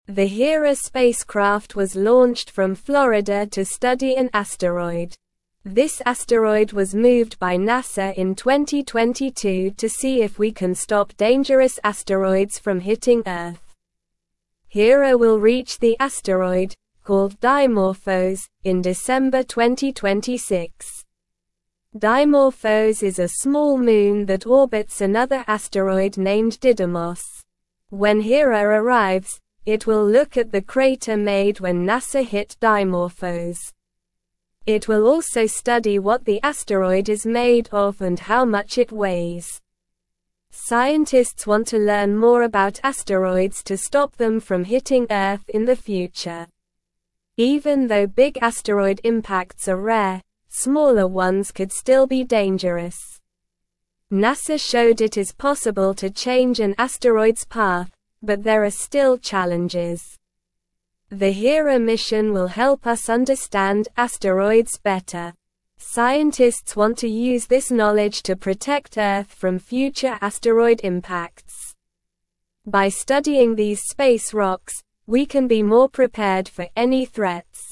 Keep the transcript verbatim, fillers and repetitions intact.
The Hera spacecraft was launched from Florida to study an asteroid. This asteroid was moved by NASA in twenty twenty-two to see if we can stop dangerous asteroids from hitting Earth. Hera will reach the asteroid, called Dimorphos, in December twenty twenty-six. Dimorphos is a small moon that orbits another asteroid named Didymos. When Hera arrives, it will look at the crater made when NASA hit Dimorphos. It will also study what the asteroid is made of and how much it weighs. Scientists want to learn more about asteroids to stop them from hitting Earth in the future. Even though big asteroid impacts are rare, smaller ones could still be dangerous. NASA showed it is possible to change an asteroid's path, but there are still challenges. The Hera mission will help us understand asteroids better. Scientists want to use this knowledge to protect Earth from future asteroid impacts. By studying these space rocks, we can be more prepared for any threats.